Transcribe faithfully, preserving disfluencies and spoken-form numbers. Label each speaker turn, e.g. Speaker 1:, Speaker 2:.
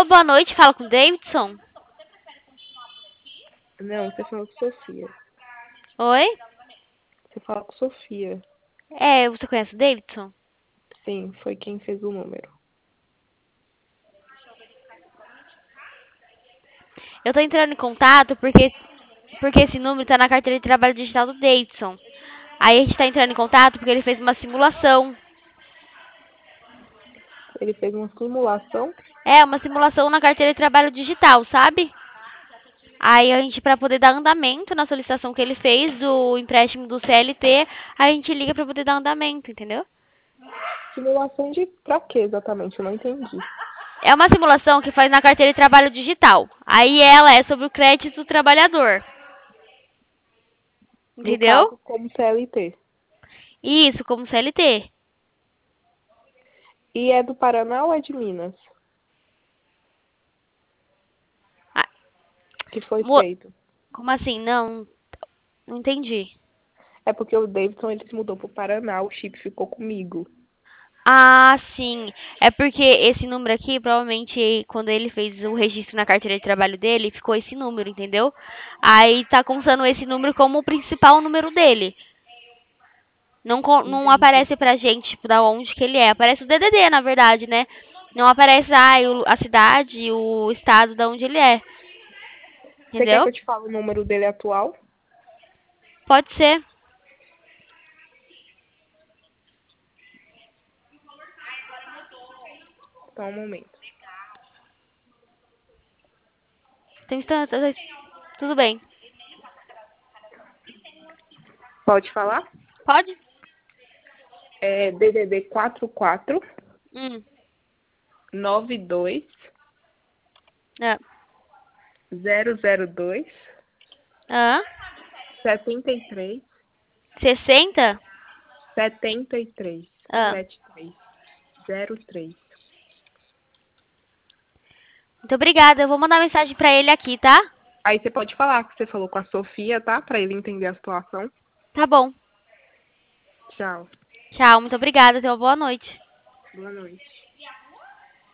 Speaker 1: Alô, boa noite, fala com o Davidson.
Speaker 2: Não, você falou com Sofia.
Speaker 1: Oi?
Speaker 2: Você fala com Sofia.
Speaker 1: É, você conhece o Davidson?
Speaker 2: Sim, foi quem fez o número.
Speaker 1: Eu tô entrando em contato porque, porque esse número tá na carteira de trabalho digital do Davidson. Aí a gente tá entrando em contato porque ele fez uma simulação.
Speaker 2: Ele fez uma simulação.
Speaker 1: É, uma simulação na carteira de trabalho digital, sabe? Aí a gente, pra poder dar andamento na solicitação que ele fez do empréstimo do C L T, a gente liga pra poder dar andamento, entendeu?
Speaker 2: Simulação de pra quê exatamente? Eu não entendi.
Speaker 1: É uma simulação que faz na carteira de trabalho digital. Aí ela é sobre o crédito do trabalhador.
Speaker 2: No
Speaker 1: Entendeu?
Speaker 2: caso, como C L T.
Speaker 1: Isso, como C L T.
Speaker 2: E é do Paraná ou é de Minas?
Speaker 1: Ah,
Speaker 2: Que foi
Speaker 1: mo-
Speaker 2: feito.
Speaker 1: como assim? Não, não entendi.
Speaker 2: É porque o Davidson ele se mudou pro Paraná, o chip ficou comigo.
Speaker 1: Ah, sim. É porque esse número aqui, provavelmente, quando ele fez o registro na carteira de trabalho dele, ficou esse número, entendeu? Aí tá contando esse número como o principal número dele. Não, co- não
Speaker 2: Entendi.
Speaker 1: aparece pra gente, tipo, da onde que ele é. Aparece o D D D, na verdade, né? Não aparece ah, o- a cidade, o estado da onde ele é.
Speaker 2: Você quer que
Speaker 1: Entendeu?
Speaker 2: eu te fale o número dele atual?
Speaker 1: Pode ser.
Speaker 2: Só um momento.
Speaker 1: Tem instância, tudo bem.
Speaker 2: Pode falar?
Speaker 1: Pode?
Speaker 2: É D D D quatro quatro
Speaker 1: Hum.
Speaker 2: nove dois
Speaker 1: É.
Speaker 2: zero zero dois
Speaker 1: Ah,
Speaker 2: setenta e três
Speaker 1: sessenta?
Speaker 2: setenta e três
Speaker 1: Ah.
Speaker 2: setenta e três zero três.
Speaker 1: Muito obrigada. Eu vou mandar mensagem pra ele aqui, tá?
Speaker 2: Aí você pode falar que você falou com a Sofia, tá? Pra ele entender a situação.
Speaker 1: Tá bom.
Speaker 2: Tchau.
Speaker 1: Tchau, muito obrigada. Tenha uma boa noite.
Speaker 2: Boa noite.